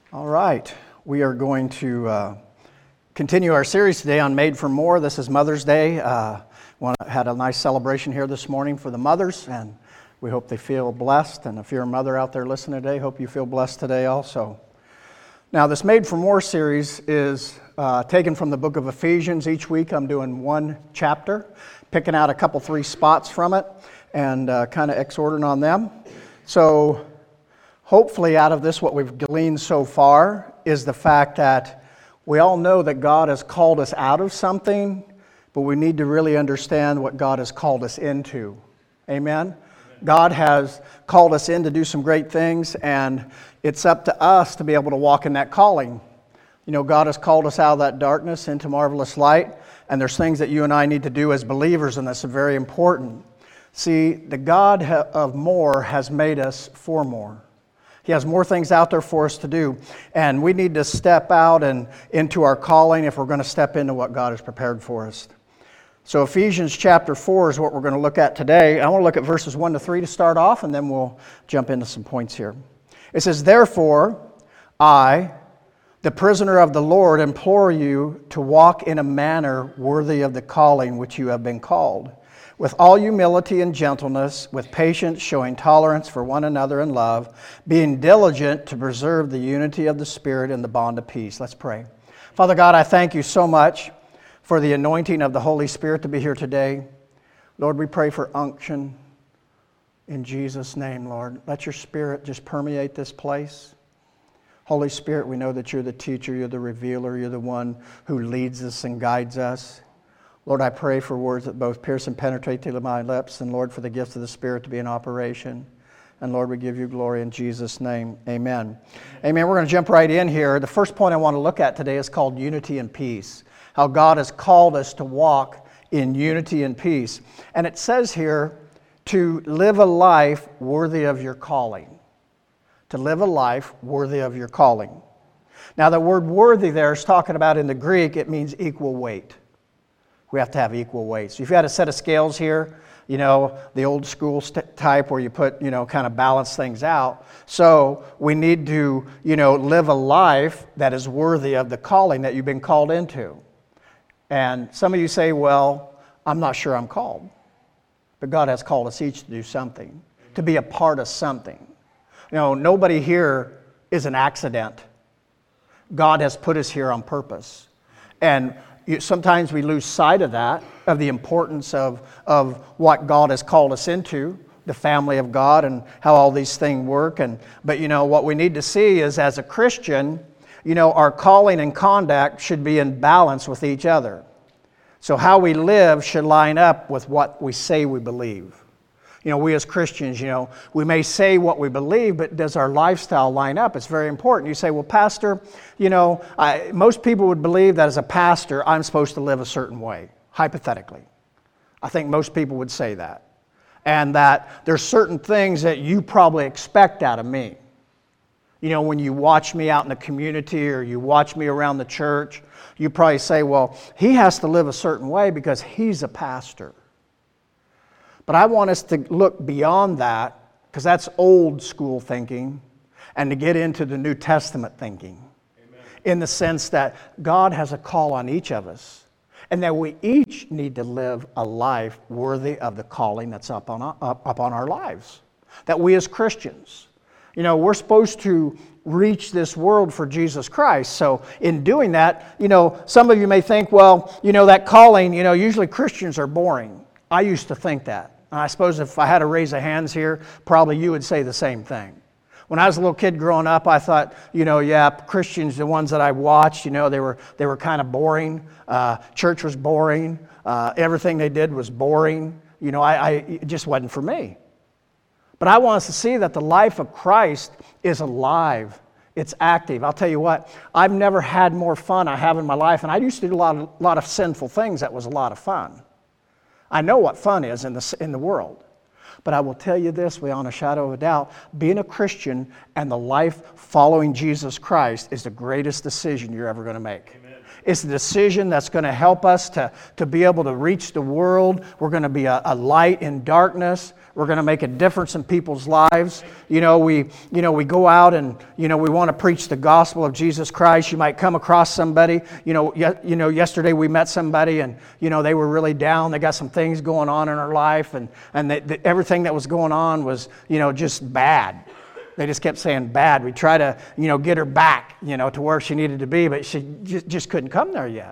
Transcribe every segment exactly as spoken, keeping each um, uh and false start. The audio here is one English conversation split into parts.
All right, we are going to uh, continue our series today on Made for More. This is Mother's Day. Uh, we had a nice celebration here this morning for the mothers, and we hope they feel blessed. And if you're a mother out there listening today, hope you feel blessed today also. Now, this Made for More series is uh, taken from the book of Ephesians. Each week I'm doing one chapter, picking out a couple, three spots from it, and uh, kind of exhorting on them. So, hopefully out of this, what we've gleaned so far is the fact that we all know that God has called us out of something, but we need to really understand what God has called us into. Amen? Amen. God has called us in to do some great things, and it's up to us to be able to walk in that calling. You know, God has called us out of that darkness into marvelous light, and there's things that you and I need to do as believers, and that's very important. See, the God of more has made us for more. He has more things out there for us to do, and we need to step out and into our calling if we're going to step into what God has prepared for us. So Ephesians chapter four is what we're going to look at today. I want to look at verses one to three to start off, and then we'll jump into some points here. It says, "Therefore, I, the prisoner of the Lord, implore you to walk in a manner worthy of the calling which you have been called, with all humility and gentleness, with patience, showing tolerance for one another in love, being diligent to preserve the unity of the Spirit in the bond of peace." Let's pray. Father God, I thank you so much for the anointing of the Holy Spirit to be here today. Lord, we pray for unction in Jesus' name, Lord. Let your Spirit just permeate this place. Holy Spirit, we know that you're the teacher, you're the revealer, you're the one who leads us and guides us. Lord, I pray for words that both pierce and penetrate to my lips, and Lord, for the gifts of the Spirit to be in operation. And Lord, we give you glory in Jesus' name. Amen. Amen. We're going to jump right in here. The first point I want to look at today is called unity and peace. How God has called us to walk in unity and peace. And it says here, to live a life worthy of your calling. To live a life worthy of your calling. Now, the word worthy there is talking about in the Greek, it means equal weight. We have to have equal weight. So if you had a set of scales here, you know, the old school st- type where you put, you know, kind of balance things out. So we need to, you know, live a life that is worthy of the calling that you've been called into. And some of you say, well, I'm not sure I'm called. But God has called us each to do something, to be a part of something. You know, nobody here is an accident. God has put us here on purpose. And sometimes we lose sight of that, of the importance of, of what God has called us into, the family of God, and how all these things work. And but you know, what we need to see is, as a Christian, you know, our calling and conduct should be in balance with each other. So how we live should line up with what we say we believe. You know, we as Christians, you know, we may say what we believe, but does our lifestyle line up? It's very important. You say, well, Pastor, you know, I, most people would believe that as a pastor, I'm supposed to live a certain way, hypothetically. I think most people would say that. And that there's certain things that you probably expect out of me. You know, when you watch me out in the community or you watch me around the church, you probably say, well, he has to live a certain way because he's a pastor. But I want us to look beyond that, because that's old school thinking, and to get into the New Testament thinking. Amen. In the sense that God has a call on each of us, and that we each need to live a life worthy of the calling that's up on, up, up on our lives. That we as Christians, you know, we're supposed to reach this world for Jesus Christ. So in doing that, you know, some of you may think, well, you know, that calling, you know, usually Christians are boring. I used to think that. And I suppose if I had to raise a hands here, probably you would say the same thing. When I was a little kid growing up, I thought, you know, yeah, Christians, the ones that I watched, you know, they were they were kind of boring. Uh, church was boring. Uh, everything they did was boring. You know, I, I it just wasn't for me. But I want us to see that the life of Christ is alive. It's active. I'll tell you what, I've never had more fun I have in my life. And I used to do a lot of, lot of sinful things that was a lot of fun. I know what fun is in the, in the world. But I will tell you this, beyond a shadow of a doubt, being a Christian and the life following Jesus Christ is the greatest decision you're ever going to make. Amen. It's a decision that's going to help us to, to be able to reach the world. We're going to be a, a light in darkness. We're going to make a difference in people's lives. You know, we you know we go out and you know we want to preach the gospel of Jesus Christ. You might come across somebody. You know, ye- you know. Yesterday we met somebody, and you know they were really down. They got some things going on in their life, and and they, they, everything that was going on was you know just bad. They just kept saying bad. We tried to you know get her back you know to where she needed to be, but she just, just couldn't come there yet.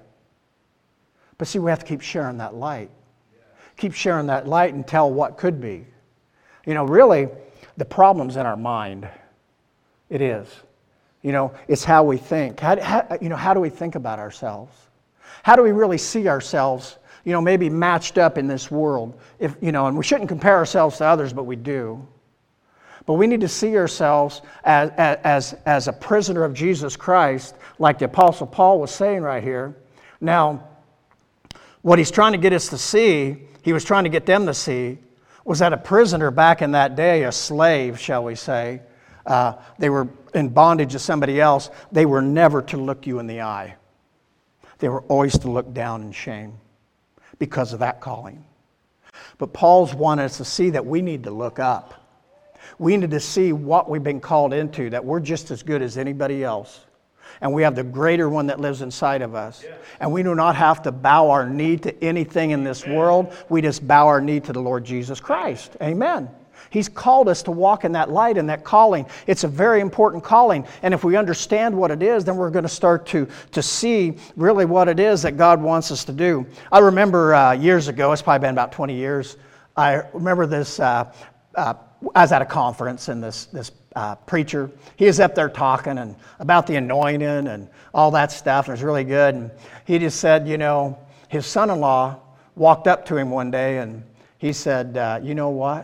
But see, we have to keep sharing that light. Keep sharing that light and tell what could be. You know, really, the problem's in our mind. It is. You know, it's how we think. How, how, you know, how do we think about ourselves? How do we really see ourselves, you know, maybe matched up in this world? If you know, and we shouldn't compare ourselves to others, but we do. But we need to see ourselves as, as, as a prisoner of Jesus Christ, like the Apostle Paul was saying right here. Now, what he's trying to get us to see, he was trying to get them to see, was that a prisoner back in that day, a slave, shall we say, uh, they were in bondage to somebody else, they were never to look you in the eye. They were always to look down in shame because of that calling. But Paul's wanted us to see that we need to look up. We need to see what we've been called into, that we're just as good as anybody else. And we have the greater one that lives inside of us. Yeah. And we do not have to bow our knee to anything in this Amen. World. We just bow our knee to the Lord Jesus Christ. Amen. He's called us to walk in that light and that calling. It's a very important calling. And if we understand what it is, then we're going to start to, to see really what it is that God wants us to do. I remember uh, years ago, it's probably been about twenty years, I remember this, uh, uh, I was at a conference and this, this Uh, preacher. He was up there talking and about the anointing and all that stuff. And it was really good. And he just said, you know, his son-in-law walked up to him one day and he said, uh, you know what?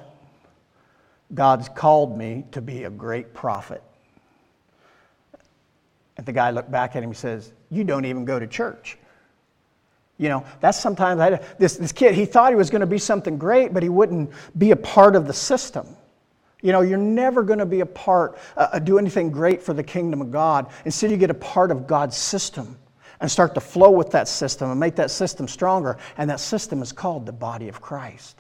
God's called me to be a great prophet. And the guy looked back at him and says, you don't even go to church. You know, that's sometimes, I, this, this kid, he thought he was going to be something great, but he wouldn't be a part of the system. You know, you're never going to be a part, uh, do anything great for the kingdom of God. Instead, you get a part of God's system and start to flow with that system and make that system stronger. And that system is called the body of Christ.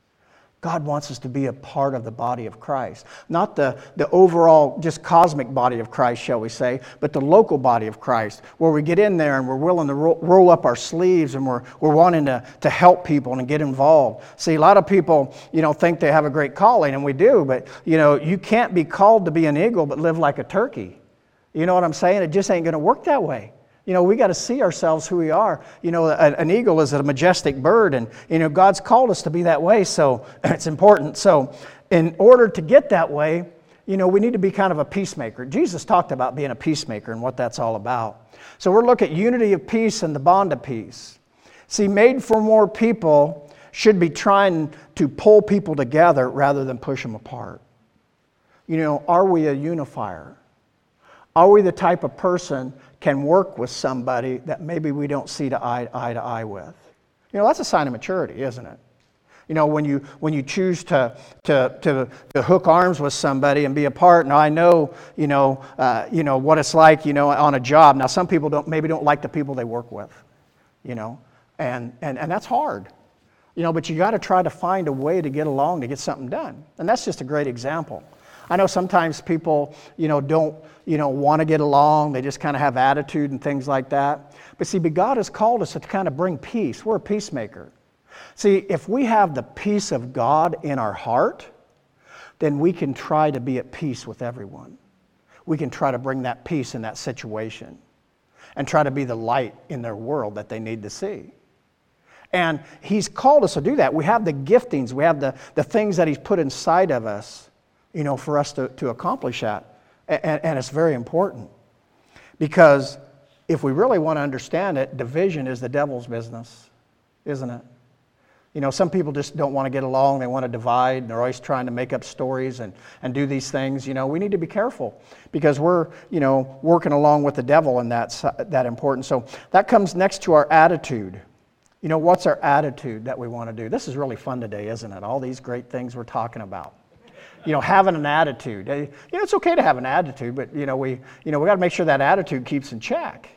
God wants us to be a part of the body of Christ. Not the, the overall, just cosmic body of Christ, shall we say, but the local body of Christ, where we get in there and we're willing to roll, roll up our sleeves and we're, we're wanting to, to help people and get involved. See, a lot of people, you know, think they have a great calling, and we do, but, you know, you can't be called to be an eagle but live like a turkey. You know what I'm saying? It just ain't going to work that way. You know, we got to see ourselves who we are. You know, a, an eagle is a majestic bird, and, you know, God's called us to be that way, so it's important. So in order to get that way, you know, we need to be kind of a peacemaker. Jesus talked about being a peacemaker and what that's all about. So we're looking at unity of peace and the bond of peace. See, Made for More people should be trying to pull people together rather than push them apart. You know, are we a unifier? Are we the type of person can work with somebody that maybe we don't see to eye, eye to eye with? You know, that's a sign of maturity, isn't it? You know, when you when you choose to to to, to hook arms with somebody and be a part. Now, I know, you know, uh, you know what it's like, you know, on a job. Now, some people don't maybe don't like the people they work with, you know, and and and that's hard, you know. But you got to try to find a way to get along to get something done, and that's just a great example. I know sometimes people, you know, don't, you know, want to get along. They just kind of have attitude and things like that. But see, but God has called us to kind of bring peace. We're a peacemaker. See, if we have the peace of God in our heart, then we can try to be at peace with everyone. We can try to bring that peace in that situation and try to be the light in their world that they need to see. And He's called us to do that. We have the giftings. We have the, the things that He's put inside of us, you know, for us to, to accomplish that. And, and it's very important. Because if we really want to understand it, division is the devil's business, isn't it? You know, some people just don't want to get along. They want to divide. And they're always trying to make up stories and, and do these things. You know, we need to be careful because we're, you know, working along with the devil, and that's that important. So that comes next to our attitude. You know, what's our attitude that we want to do? This is really fun today, isn't it? All these great things we're talking about. You know, having an attitude. You know, it's okay to have an attitude, but, you know, we, you know, we got to make sure that attitude keeps in check.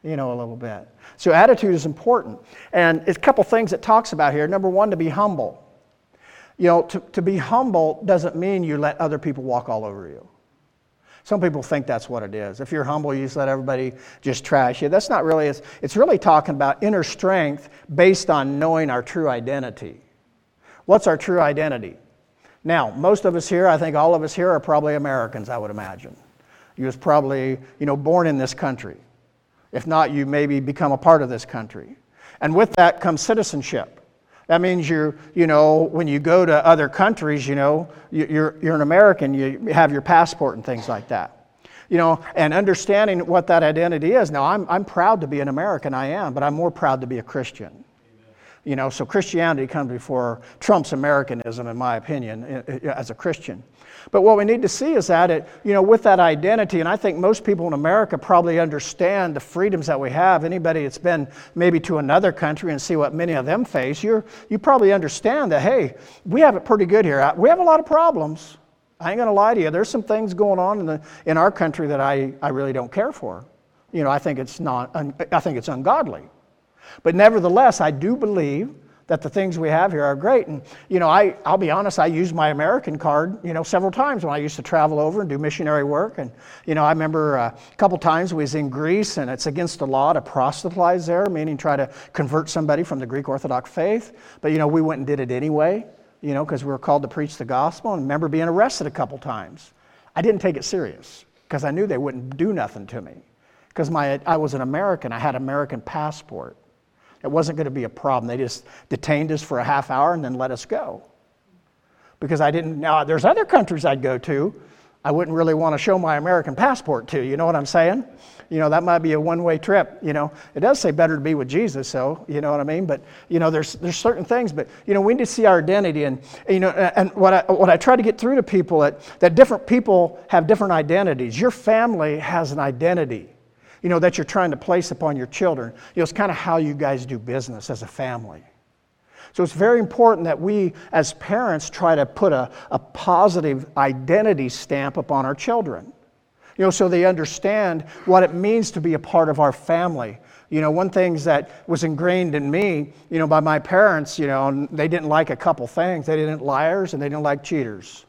you know, a little bit. So attitude is important. And it's a couple things it talks about here. Number one, to be humble. You know, to, to be humble doesn't mean you let other people walk all over you. Some people think that's what it is. If you're humble, you just let everybody just trash you. That's not really, it's, it's really talking about inner strength based on knowing our true identity. What's our true identity? Now, most of us here, I think all of us here are probably Americans, I would imagine. You was probably, you know, born in this country. If not, you maybe become a part of this country. And with that comes citizenship. That means you're, you know, when you go to other countries, you know, you're, you're an American, you have your passport and things like that. You know, and understanding what that identity is. Now, I'm, I'm proud to be an American, I am, but I'm more proud to be a Christian. Amen. You know, so Christianity comes before Trump's Americanism, in my opinion, as a Christian. But what we need to see is that, it, you know, with that identity, and I think most people in America probably understand the freedoms that we have. Anybody that's been maybe to another country and see what many of them face, you're, you probably understand that, hey, we have it pretty good here. We have a lot of problems. I ain't going to lie to you. There's some things going on in, the, in our country that I, I really don't care for. You know, I think it's not, I think it's ungodly. But nevertheless, I do believe that the things we have here are great. And, you know, I, I'll be honest, I used my American card, you know, several times when I used to travel over and do missionary work. And, you know, I remember uh, a couple times we was in Greece, and it's against the law to proselytize there, meaning try to convert somebody from the Greek Orthodox faith. But, you know, we went and did it anyway, you know, because we were called to preach the gospel. And I remember being arrested a couple times. I didn't take it serious because I knew they wouldn't do nothing to me because my I was an American. I had an American passport. It wasn't going to be a problem. They just detained us for a half hour and then let us go. Because I didn't, now there's other countries I'd go to, I wouldn't really want to show my American passport to, you know what I'm saying? You know, that might be a one-way trip, you know. It does say better to be with Jesus, so, you know what I mean? But, you know, there's there's certain things, but, you know, we need to see our identity. And, you know, and what I, what I try to get through to people, that, that different people have different identities. Your family has an identity, you know, that you're trying to place upon your children. You know, it's kind of how you guys do business as a family. So it's very important that we, as parents, try to put a, a positive identity stamp upon our children. You know, so they understand what it means to be a part of our family. You know, one thing that was ingrained in me, you know, by my parents, you know, they didn't like a couple things. They didn't liars and they didn't like cheaters.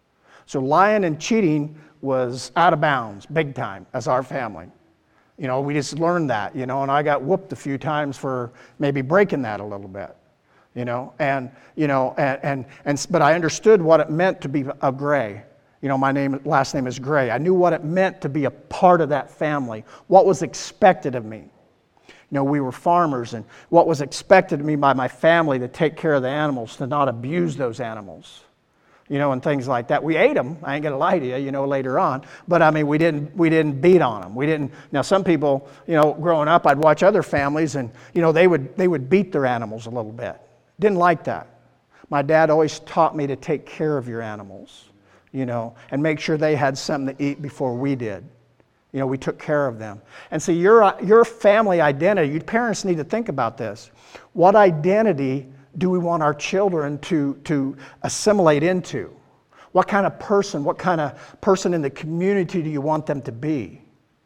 So lying and cheating was out of bounds, big time, as our family. You know, we just learned that, you know, and I got whooped a few times for maybe breaking that a little bit, you know, and, you know, and, and, and but I understood what it meant to be a Gray. You know, my name, last name is Gray. I knew what it meant to be a part of that family, what was expected of me. You know, we were farmers, and what was expected of me by my family to take care of the animals, to not abuse those animals. You know, and things like that. We ate them. I ain't gonna lie to you. You know, later on. But I mean, we didn't. We didn't beat on them. We didn't. Now, some people, you know, growing up, I'd watch other families, and you know, they would they would beat their animals a little bit. Didn't like that. My dad always taught me to take care of your animals, you know, and make sure they had something to eat before we did. You know, we took care of them. And so your your family identity. You parents need to think about this. What identity do we want our children to, to assimilate into? What kind of person, what kind of person in the community do you want them to be?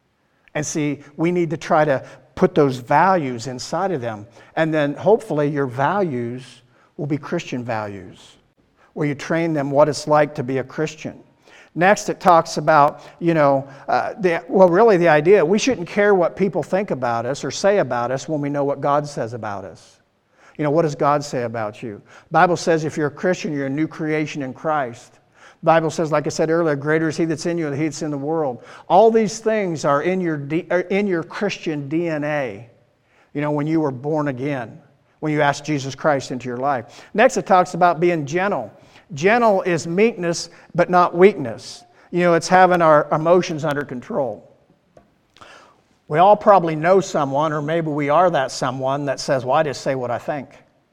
And see, we need to try to put those values inside of them. And then hopefully your values will be Christian values, where you train them what it's like to be a Christian. Next, it talks about, you know, uh, the, well, really the idea, we shouldn't care what people think about us or say about us when we know what God says about us. You know, what does God say about you? The Bible says if you're a Christian, you're a new creation in Christ. The Bible says, like I said earlier, greater is He that's in you than He that's in the world. All these things are in your D, are in your Christian D N A, you know, when you were born again, when you asked Jesus Christ into your life. Next, it talks about being gentle. Gentle is meekness, but not weakness. You know, it's having our emotions under control. We all probably know someone, or maybe we are that someone that says, well, I just say what I think.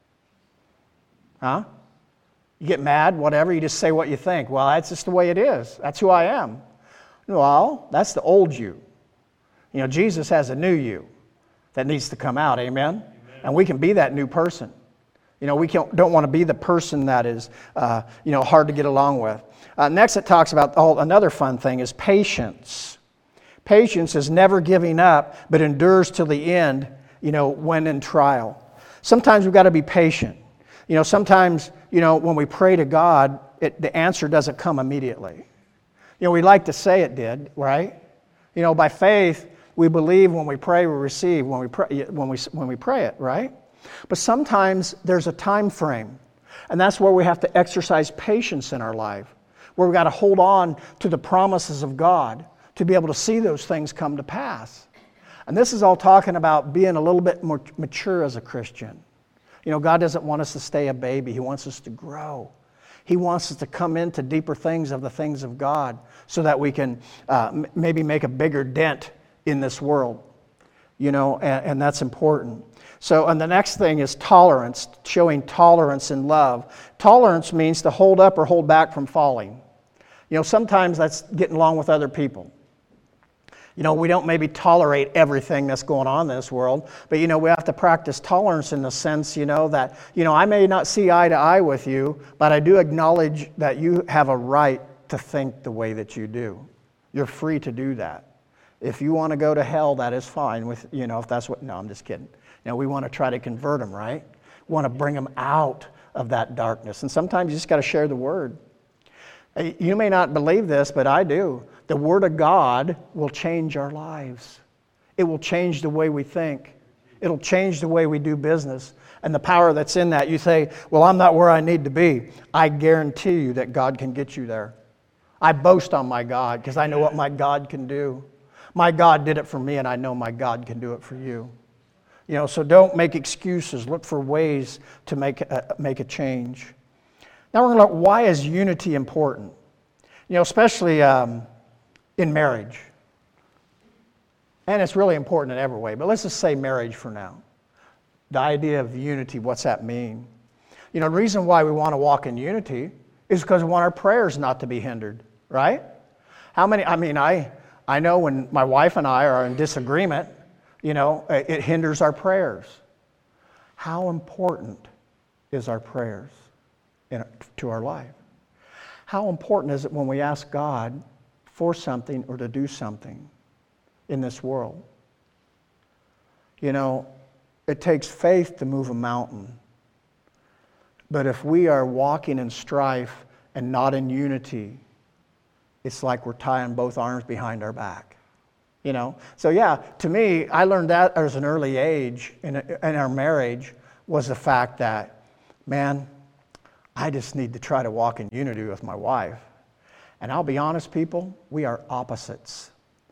Huh? You get mad, whatever, you just say what you think. Well, that's just the way it is. That's who I am. Well, that's the old you. You know, Jesus has a new you that needs to come out, amen? Amen. And we can be that new person. You know, we can't, don't want to be the person that is, uh, you know, hard to get along with. Uh, next, it talks about, oh, another fun thing is patience. Patience is never giving up, but endures till the end, you know, when in trial. Sometimes we've got to be patient. You know, sometimes, you know, when we pray to God, it, the answer doesn't come immediately. You know, we like to say it did, right? You know, by faith, we believe when we pray, we receive when we pray, when we, when we pray it, right? But sometimes there's a time frame, and that's where we have to exercise patience in our life, where we've got to hold on to the promises of God to be able to see those things come to pass. And this is all talking about being a little bit more mature as a Christian. You know, God doesn't want us to stay a baby. He wants us to grow. He wants us to come into deeper things of the things of God so that we can uh, m- maybe make a bigger dent in this world. You know, and, and that's important. So, and the next thing is tolerance, showing tolerance in love. Tolerance means to hold up or hold back from falling. You know, sometimes that's getting along with other people. You know, we don't maybe tolerate everything that's going on in this world, but, you know, we have to practice tolerance in the sense, you know, that, you know, I may not see eye to eye with you, but I do acknowledge that you have a right to think the way that you do. You're free to do that. If you want to go to hell, that is fine with, you know, if that's what, no, I'm just kidding. You know, we want to try to convert them, right? We want to bring them out of that darkness. And sometimes you just got to share the word. You may not believe this, but I do. The Word of God will change our lives. It will change the way we think. It'll change the way we do business. And the power that's in that, you say, well, I'm not where I need to be. I guarantee you that God can get you there. I boast on my God because I know what my God can do. My God did it for me, and I know my God can do it for you. You know, so don't make excuses. Look for ways to make a, make a change. Now we're going to look, why is unity important? You know, especially um, in marriage. And it's really important in every way, but let's just say marriage for now. The idea of unity, what's that mean? You know, the reason why we want to walk in unity is because we want our prayers not to be hindered, right? How many, I mean, I, I know when my wife and I are in disagreement, you know, it hinders our prayers. How important is our prayers in, to our life? How important is it when we ask God for something or to do something in this world? You know, it takes faith to move a mountain. But if we are walking in strife and not in unity, it's like we're tying both arms behind our back. You know? So yeah, to me, I learned that as an early age in, in our marriage was the fact that, man, I just need to try to walk in unity with my wife. And I'll be honest, people, we are opposites.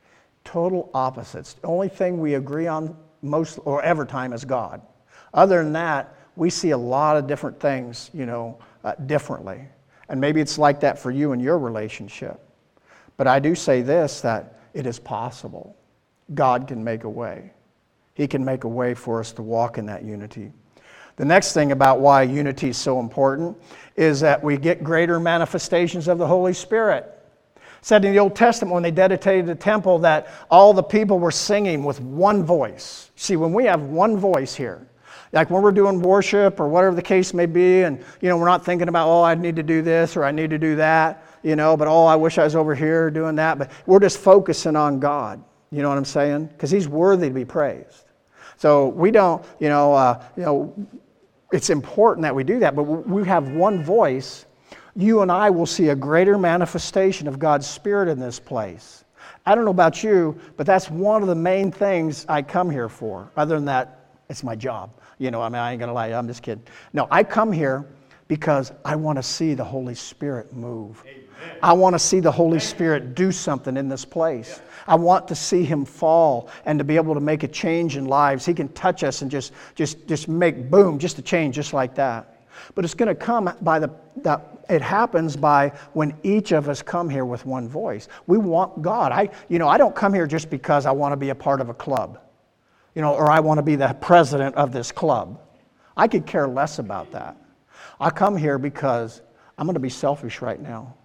Total opposites. The only thing we agree on most or every time is God. Other than that, we see a lot of different things, you know, uh, differently. And maybe it's like that for you in your relationship. But I do say this, that it is possible. God can make a way. He can make a way for us to walk in that unity. The next thing about why unity is so important is that we get greater manifestations of the Holy Spirit. It said in the Old Testament when they dedicated the temple that all the people were singing with one voice. See, when we have one voice here, like when we're doing worship or whatever the case may be, and you know, we're not thinking about, oh, I need to do this or I need to do that, you know, but oh, I wish I was over here doing that. But we're just focusing on God. You know what I'm saying? Because He's worthy to be praised. So we don't, you know, uh, you know, it's important that we do that, but we have one voice. You and I will see a greater manifestation of God's Spirit in this place. I don't know about you, but that's one of the main things I come here for. Other than that, it's my job. You know, I mean, I ain't gonna lie, I'm just kidding. No, I come here because I want to see the Holy Spirit move. Amen. I want to see the Holy Spirit do something in this place. Yeah. I want to see Him fall and to be able to make a change in lives. He can touch us and just, just, just make boom, just a change just like that. But it's going to come by the, that it happens by when each of us come here with one voice. We want God. I, you know, I don't come here just because I want to be a part of a club, you know, or I want to be the president of this club. I could care less about that. I come here because I'm going to be selfish right now.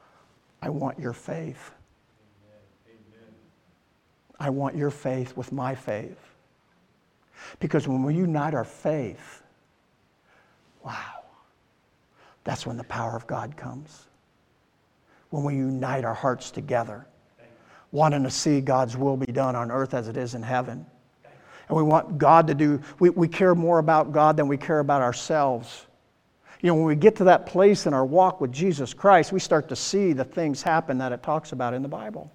I want your faith. Amen. I want your faith with my faith. Because when we unite our faith, wow, that's when the power of God comes. When we unite our hearts together. wanting to see God's will be done on earth as it is in heaven. And we want God to do, we, we care more about God than we care about ourselves. You know, when we get to that place in our walk with Jesus Christ, we start to see the things happen that it talks about in the Bible.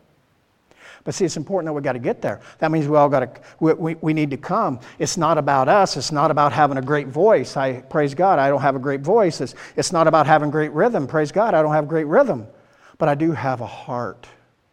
But see, it's important that we've got to get there. That means we all got to, we, we, we need to come. It's not about us. It's not about having a great voice. I praise God, I don't have a great voice. It's, it's not about having great rhythm. Praise God, I don't have great rhythm. But I do have a heart,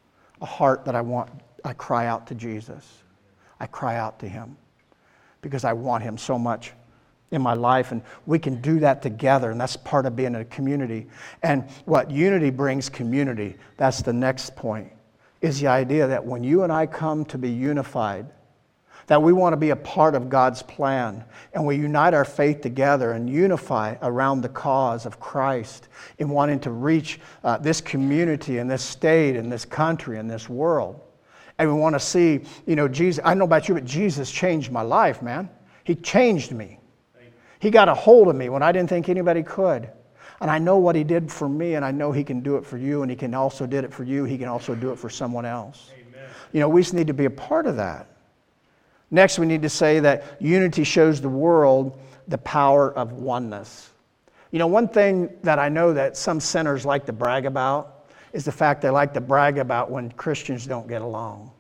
a heart that I want, I cry out to Jesus. I cry out to Him because I want Him so much in my life, and we can do that together, and that's part of being in a community. And what unity brings community, that's the next point, is the idea that when you and I come to be unified, that we want to be a part of God's plan, and we unite our faith together and unify around the cause of Christ in wanting to reach uh, this community and this state and this country and this world. And we want to see, you know, Jesus, I don't know about you, but Jesus changed my life, man. He changed me. He got a hold of me when I didn't think anybody could. And I know what He did for me, and I know He can do it for you, and He can also did it for you. He can also do it for someone else. Amen. You know, we just need to be a part of that. Next, we need to say that unity shows the world the power of oneness. You know, one thing that I know that some sinners like to brag about is the fact they like to brag about when Christians don't get along.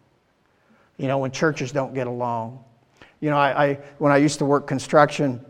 You know, when churches don't get along. You know, I, I when I used to work construction,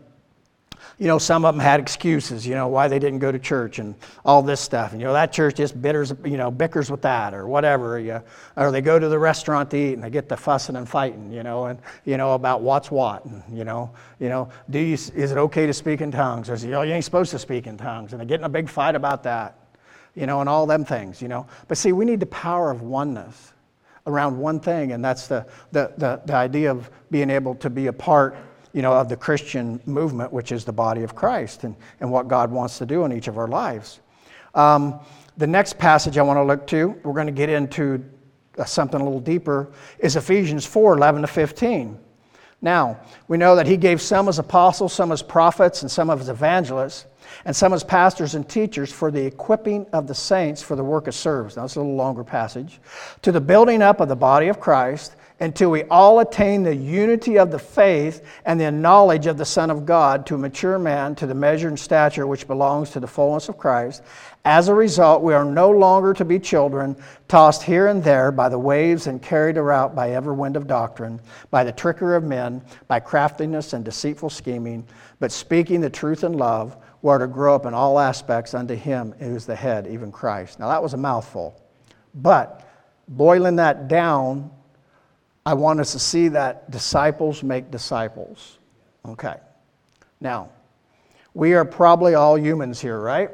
you know, some of them had excuses, you know, why they didn't go to church and all this stuff. And, you know, that church just bitters, you know, bickers with that or whatever. You, or they go to the restaurant to eat and they get to fussing and fighting, you know, and, you know, about what's what. And, you know, you know, do you, is it okay to speak in tongues? Or is it, you know, you ain't supposed to speak in tongues. And they get in a big fight about that, you know, and all them things, you know. But see, we need the power of oneness around one thing, and that's the, the, the, the idea of being able to be a part, you know, of the Christian movement, which is the body of Christ, and, and what God wants to do in each of our lives. Um, the next passage I want to look to, we're going to get into uh, something a little deeper, is Ephesians four, eleven to fifteen. Now, we know that He gave some as apostles, some as prophets, and some as evangelists, and some as pastors and teachers for the equipping of the saints for the work of service. Now, it's a little longer passage. To the building up of the body of Christ, until we all attain the unity of the faith and the knowledge of the Son of God, to a mature man, to the measure and stature which belongs to the fullness of Christ. As a result, we are no longer to be children, tossed here and there by the waves and carried about by every wind of doctrine, by the trickery of men, by craftiness and deceitful scheming, but speaking the truth in love, we are to grow up in all aspects unto Him who is the head, even Christ. Now that was a mouthful. But boiling that down, I want us to see that disciples make disciples. Okay. Now, we are probably all humans here, right?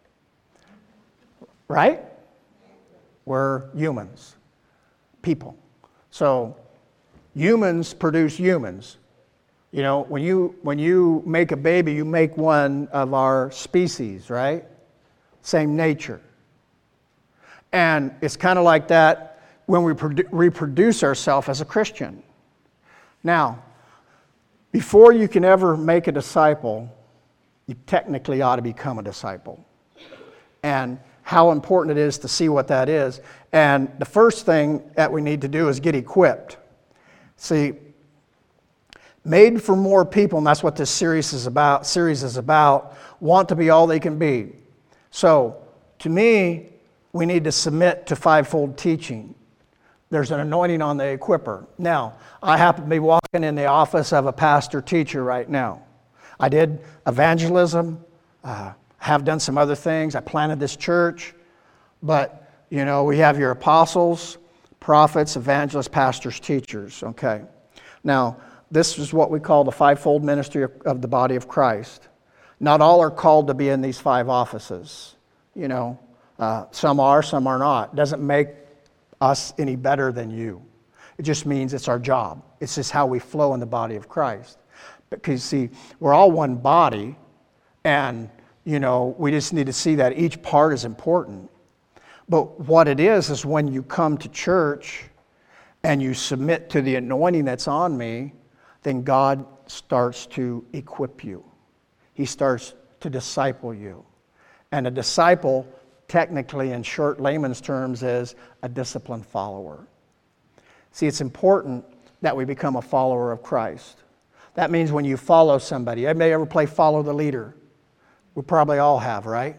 Right? We're humans. People. So, humans produce humans. You know, when you when you make a baby, you make one of our species, right? Same nature. And it's kind of like that when we produ- reproduce ourselves as a Christian. Now, before you can ever make a disciple, you technically ought to become a disciple. And how important it is to see what that is. And the first thing that we need to do is get equipped. See, made for more people, and that's what this series is about, series is about, want to be all they can be. So, to me, we need to submit to fivefold teaching. There's an anointing on the equipper. Now, I happen to be walking in the office of a pastor teacher right now. I did evangelism, uh, have done some other things. I planted this church. But, you know, we have your apostles, prophets, evangelists, pastors, teachers. Okay. Now, this is what we call the fivefold ministry of, of the body of Christ. Not all are called to be in these five offices. You know, uh, some are, some are not. Doesn't make us any better than you. It just means it's our job. It's just how we flow in the body of Christ. Because, see, we're all one body, and, you know, we just need to see that each part is important. But what it is, is when you come to church and you submit to the anointing that's on me, then God starts to equip you. He starts to disciple you. And a disciple technically in short layman's terms is a disciplined follower. See, it's important that we become a follower of Christ. That means when you follow somebody, anybody ever play follow the leader? We probably all have, right?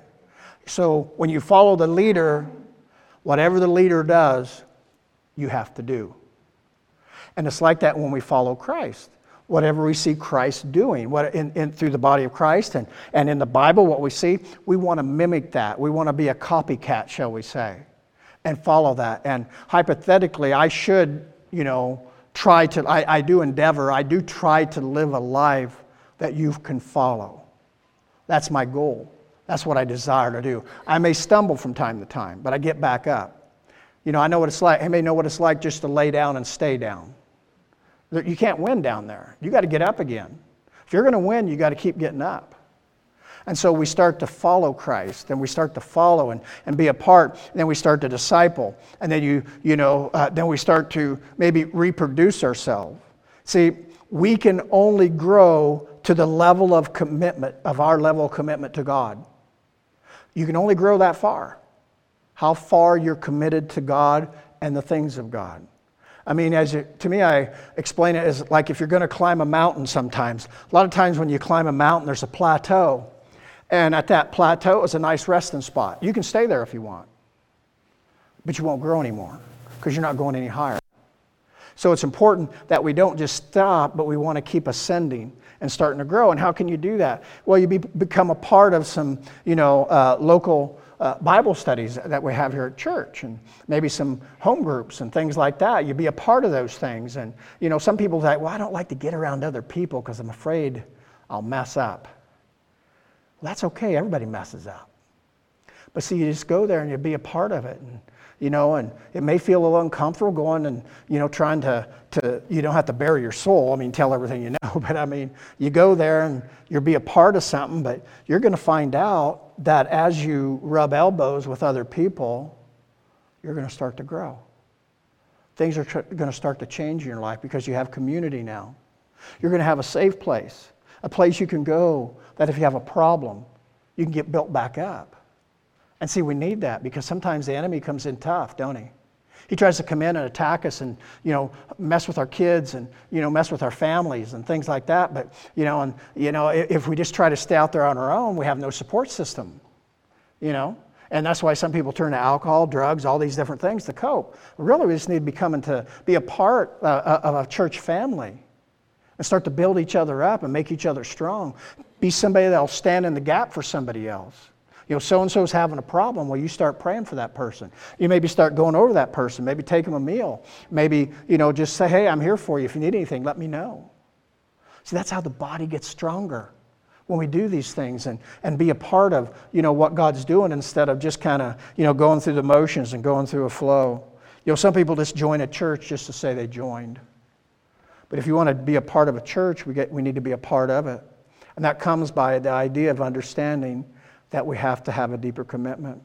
So when you follow the leader, whatever the leader does, you have to do. And it's like that when we follow Christ. Whatever we see Christ doing, what in, in through the body of Christ and, and in the Bible, what we see, we want to mimic that. We want to be a copycat, shall we say, and follow that. And hypothetically, I should, you know, try to, I, I do endeavor, I do try to live a life that you can follow. That's my goal. That's what I desire to do. I may stumble from time to time, but I get back up. You know, I know what it's like. I may know what it's like just to lay down and stay down. You can't win down there. You got to get up again. If you're going to win, you got to keep getting up. And so we start to follow Christ, and we start to follow and, and be a part, and then we start to disciple, and then you you know uh, then we start to maybe reproduce ourselves. See, we can only grow to the level of commitment, of our level of commitment to God. You can only grow that far. How far you're committed to God and the things of God. I mean, as you, to me, I explain it as like if you're going to climb a mountain sometimes. A lot of times when you climb a mountain, there's a plateau. And at that plateau is a nice resting spot. You can stay there if you want. But you won't grow anymore because you're not going any higher. So it's important that we don't just stop, but we want to keep ascending and starting to grow. And how can you do that? Well, you be, become a part of some, you know, uh, local Uh, Bible studies that we have here at church, and maybe some home groups and things like that. You be a part of those things. And, you know, some people say, well, I don't like to get around other people because I'm afraid I'll mess up. Well, that's okay. Everybody messes up. But see, you just go there and you be a part of it. And, you know, and it may feel a little uncomfortable going and, you know, trying to, to, you don't have to bare your soul. I mean, tell everything you know. But, I mean, you go there and you'll be a part of something, but you're going to find out that as you rub elbows with other people, you're going to start to grow. Things are tr- going to start to change in your life because you have community now. You're going to have a safe place, a place you can go that if you have a problem, you can get built back up. And see, we need that because sometimes the enemy comes in tough, don't he? He tries to come in and attack us and, you know, mess with our kids and, you know, mess with our families and things like that. But, you know, and, you know, if we just try to stay out there on our own, we have no support system, you know. And that's why some people turn to alcohol, drugs, all these different things to cope. Really, we just need to be coming to be a part uh, of a church family and start to build each other up and make each other strong. Be somebody that'll stand in the gap for somebody else. You know, so-and-so's having a problem. Well, you start praying for that person. You maybe start going over that person. Maybe take them a meal. Maybe, you know, just say, hey, I'm here for you. If you need anything, let me know. See, that's how the body gets stronger when we do these things and, and be a part of, you know, what God's doing instead of just kind of, you know, going through the motions and going through a flow. You know, some people just join a church just to say they joined. But if you want to be a part of a church, we get we need to be a part of it. And that comes by the idea of understanding that we have to have a deeper commitment.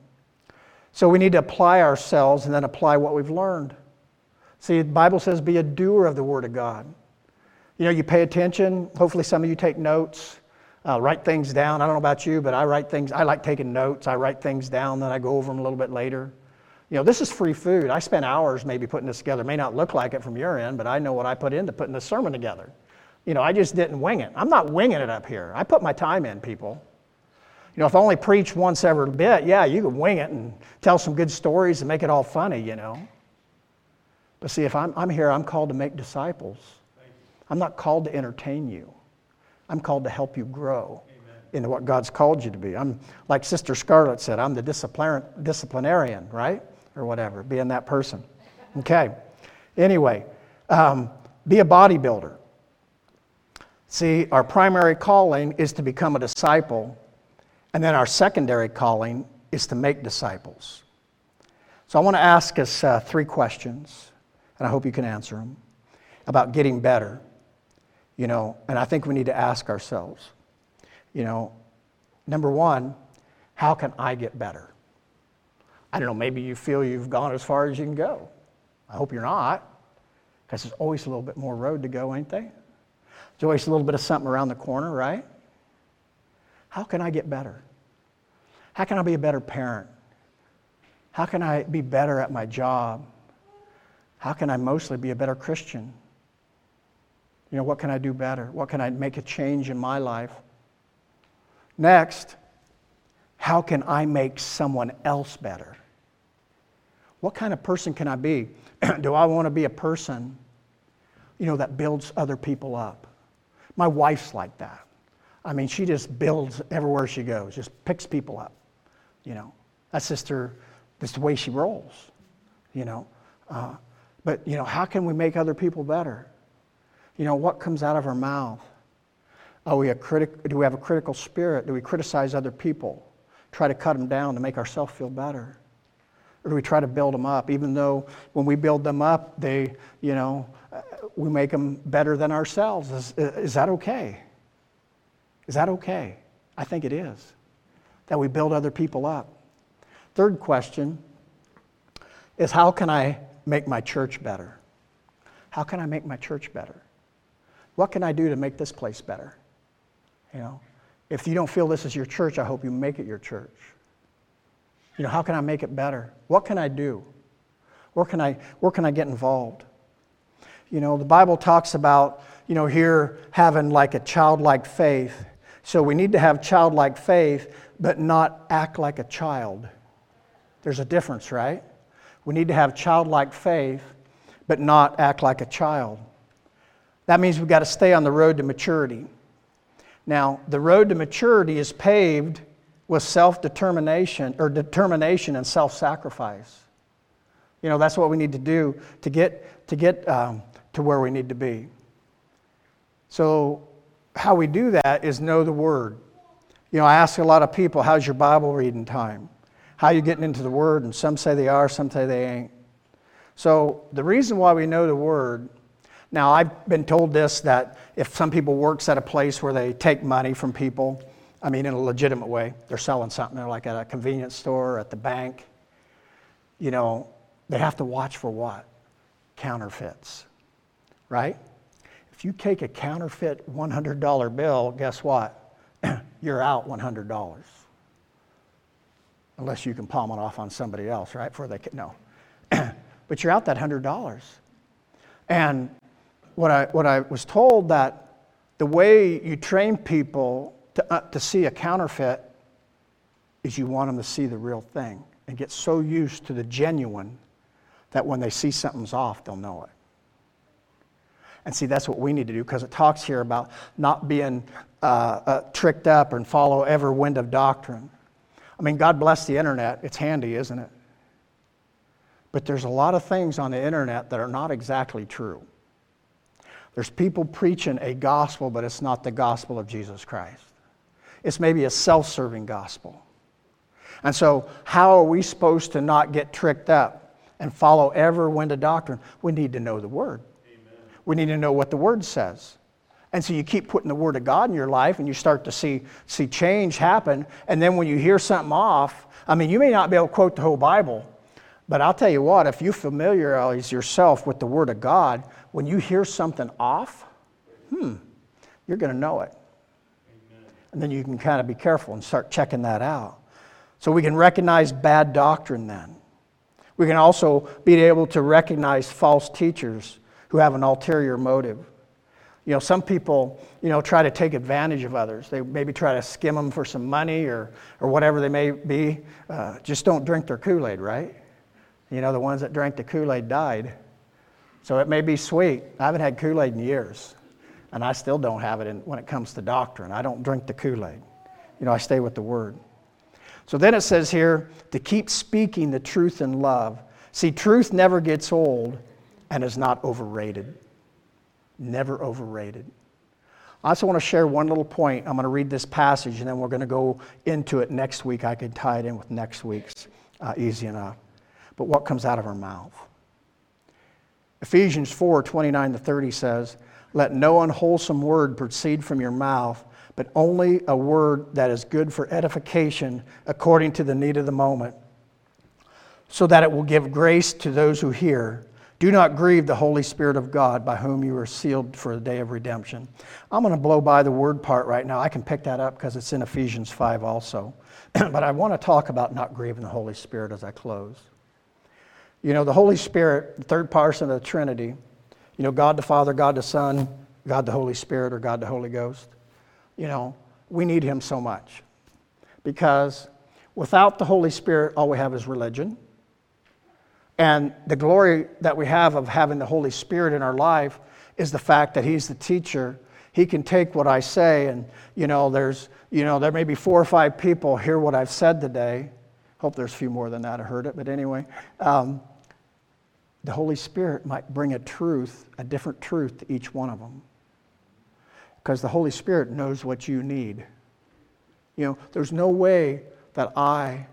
So we need to apply ourselves and then apply what we've learned. See, the Bible says be a doer of the Word of God. You know, you pay attention. Hopefully some of you take notes, uh, write things down. I don't know about you, but I write things. I like taking notes. I write things down, then I go over them a little bit later. You know, this is free food. I spent hours maybe putting this together. It may not look like it from your end, but I know what I put into putting this sermon together. You know, I just didn't wing it. I'm not winging it up here. I put my time in, people. You know, if I only preach once every bit, yeah, you can wing it and tell some good stories and make it all funny, you know. But see, if I'm, I'm here, I'm called to make disciples. I'm not called to entertain you. I'm called to help you grow Amen. Into what God's called you to be. I'm, like Sister Scarlett said, I'm the disciplinarian, disciplinarian, right? Or whatever, being that person. Okay. Anyway, um, be a bodybuilder. See, our primary calling is to become a disciple. And then our secondary calling is to make disciples. So I want to ask us uh, three questions, and I hope you can answer them, about getting better. You know, and I think we need to ask ourselves, you know, number one, how can I get better? I don't know, maybe you feel you've gone as far as you can go. I hope you're not, because there's always a little bit more road to go, ain't there? There's always a little bit of something around the corner, right? How can I get better? How can I be a better parent? How can I be better at my job? How can I mostly be a better Christian? You know, what can I do better? What can I make a change in my life? Next, how can I make someone else better? What kind of person can I be? Do I want to be a person, you know, that builds other people up? My wife's like that. I mean, she just builds everywhere she goes, just picks people up, you know. That's just her, that's the way she rolls, you know. Uh, but, you know, how can we make other people better? You know, what comes out of our mouth? Are we a critic, do we have a critical spirit? Do we criticize other people? Try to cut them down to make ourselves feel better? Or do we try to build them up, even though when we build them up, they, you know, we make them better than ourselves? Is, is that okay? Is that okay? I think it is, that we build other people up. Third question is, how can I make my church better? How can I make my church better? What can I do to make this place better? You know, if you don't feel this is your church, I hope you make it your church. You know, how can I make it better? What can I do? Where can I, where can I get involved? You know, the Bible talks about, you know, here having like a childlike faith. So we need to have childlike faith, but not act like a child. There's a difference, right? We need to have childlike faith, but not act like a child. That means we've got to stay on the road to maturity. Now, the road to maturity is paved with self-determination, or determination and self-sacrifice. You know, that's what we need to do to get to get um, to where we need to be. So, how we do that is know the Word. You know, I ask a lot of people, how's your Bible reading time? How are you getting into the Word? And some say they are, some say they ain't. So, the reason why we know the Word, now I've been told this, that if some people works at a place where they take money from people, I mean in a legitimate way, they're selling something, they're like at a convenience store, at the bank, you know, they have to watch for what? Counterfeits, right? If you take a counterfeit one hundred dollar bill, guess what? You're out one hundred dollars. Unless you can palm it off on somebody else, right? For they can, no. But you're out that one hundred dollars. And what I, what I was told, that the way you train people to, uh, to see a counterfeit is you want them to see the real thing and get so used to the genuine that when they see something's off, they'll know it. And see, that's what we need to do, because it talks here about not being uh, uh, tricked up and follow every wind of doctrine. I mean, God bless the internet. It's handy, isn't it? But there's a lot of things on the internet that are not exactly true. There's people preaching a gospel, but it's not the gospel of Jesus Christ. It's maybe a self-serving gospel. And so how are we supposed to not get tricked up and follow every wind of doctrine? We need to know the Word. Amen. We need to know what the Word says. And so you keep putting the Word of God in your life, and you start to see, see change happen. And then when you hear something off, I mean, you may not be able to quote the whole Bible, but I'll tell you what, if you familiarize yourself with the Word of God, when you hear something off, hmm, you're going to know it. Amen. And then you can kind of be careful and start checking that out. So we can recognize bad doctrine then. We can also be able to recognize false teachers who have an ulterior motive. You know, some people, you know, try to take advantage of others. They maybe try to skim them for some money or, or whatever they may be. Uh, just don't drink their Kool-Aid, right? You know, the ones that drank the Kool-Aid died. So it may be sweet. I haven't had Kool-Aid in years, and I still don't have it in, when it comes to doctrine. I don't drink the Kool-Aid. You know, I stay with the Word. So then it says here, to keep speaking the truth in love. See, truth never gets old and is not overrated. Never overrated. I also want to share one little point. I'm going to read this passage, and then we're going to go into it next week. I could tie it in with next week's, uh, easy enough. But what comes out of our mouth? Ephesians four, twenty-nine to thirty says, let no unwholesome word proceed from your mouth, but only a word that is good for edification according to the need of the moment, so that it will give grace to those who hear. Do not grieve the Holy Spirit of God, by whom you are sealed for the day of redemption. I'm going to blow by the word part right now. I can pick that up because it's in Ephesians five also. But I want to talk about not grieving the Holy Spirit as I close. You know, the Holy Spirit, the third person of the Trinity, you know, God the Father, God the Son, God the Holy Spirit, or God the Holy Ghost. You know, we need him so much. Because without the Holy Spirit, all we have is religion. And the glory that we have of having the Holy Spirit in our life is the fact that he's the teacher. He can take what I say, and you know, there's, you know, there may be four or five people hear what I've said today. Hope there's a few more than that who heard it, but anyway, um, the Holy Spirit might bring a truth, a different truth to each one of them, because the Holy Spirit knows what you need. You know, there's no way that I,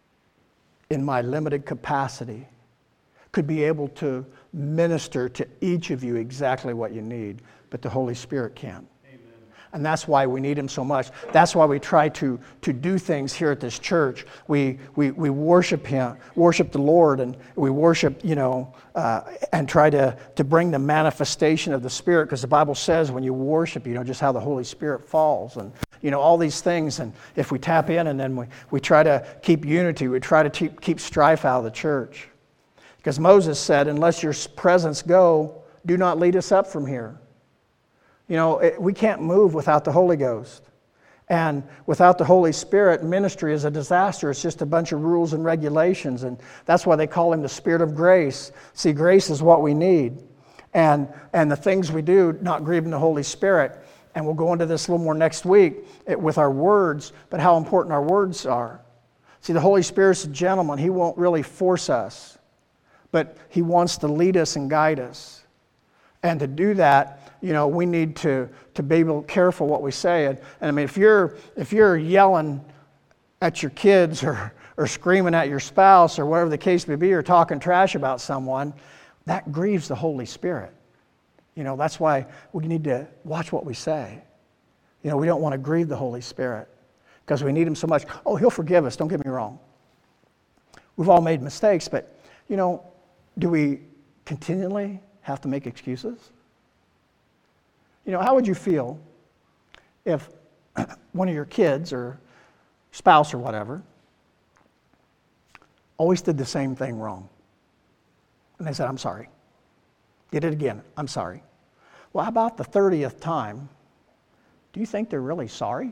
in my limited capacity, could be able to minister to each of you exactly what you need, but the Holy Spirit can. Amen. And that's why we need him so much. That's why we try to, to do things here at this church. We, we, we worship him, worship the Lord, and we worship, you know, uh, and try to, to bring the manifestation of the Spirit, because the Bible says when you worship, you know, just how the Holy Spirit falls, and you know, all these things. And if we tap in and then we, we try to keep unity, we try to keep, keep strife out of the church. Because Moses said, unless your presence go, do not lead us up from here. You know, it, we can't move without the Holy Ghost. And without the Holy Spirit, ministry is a disaster. It's just a bunch of rules and regulations. And that's why they call him the Spirit of grace. See, grace is what we need. And, and the things we do, not grieving the Holy Spirit. And we'll go into this a little more next week with our words, but how important our words are. See, the Holy Spirit's a gentleman. He won't really force us, but he wants to lead us and guide us. And to do that, you know, we need to, to be able careful what we say. And, and I mean, if you're if you're yelling at your kids or or screaming at your spouse or whatever the case may be, or talking trash about someone, that grieves the Holy Spirit. You know, that's why we need to watch what we say. You know, we don't want to grieve the Holy Spirit because we need him so much. Oh, he'll forgive us, don't get me wrong. We've all made mistakes, but, you know, do we continually have to make excuses? You know, how would you feel if one of your kids or spouse or whatever always did the same thing wrong? And they said, I'm sorry. Did it again, I'm sorry. Well, how about the thirtieth time? Do you think they're really sorry?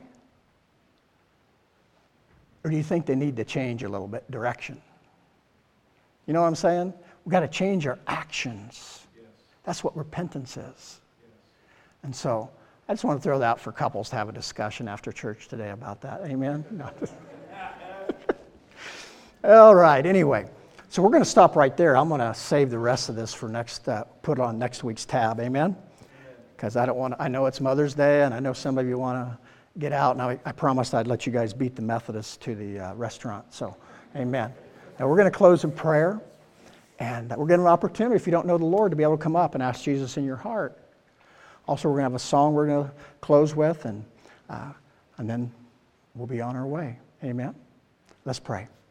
Or do you think they need to change a little bit direction? You know what I'm saying? We've got to change our actions. Yes. That's what repentance is. Yes. And so I just want to throw that out for couples to have a discussion after church today about that. Amen? No. All right, anyway. So we're going to stop right there. I'm going to save the rest of this for next, uh, put on next week's tab. Amen? Because I don't want to, I know it's Mother's Day, and I know some of you want to get out. And I, I promised I'd let you guys beat the Methodists to the uh, restaurant. So, amen. Now we're going to close in prayer. And we're getting an opportunity, if you don't know the Lord, to be able to come up and ask Jesus in your heart. Also, we're going to have a song we're going to close with, and, uh, and then we'll be on our way. Amen? Let's pray.